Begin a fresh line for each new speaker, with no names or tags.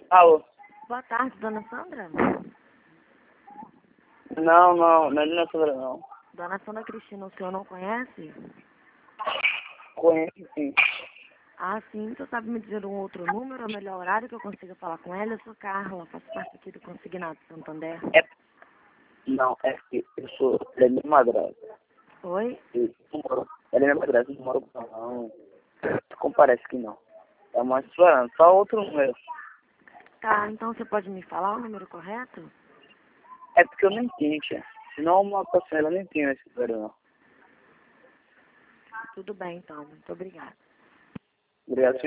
Alô?
Boa tarde, dona Sandra.
Não é Dona Sandra, não.
Dona Sandra Cristina, o senhor não conhece?
Conheço sim.
Ah, sim. Você sabe me dizer um outro número, ou melhor horário que eu consiga falar com ela? Eu sou Carla, faço parte aqui do Consignado Santander.
Não, é que ela é minha madrasta.
Oi?
Ela é minha madrasta, não moro com ela, não. Comparece que não. É uma esperança, só outro número.
Tá, então você pode me falar o número correto?
É porque eu nem tenho, tia. Senão uma pessoa, ela nem tem esse número, não.
Tudo bem, então. Muito obrigada.
Obrigado,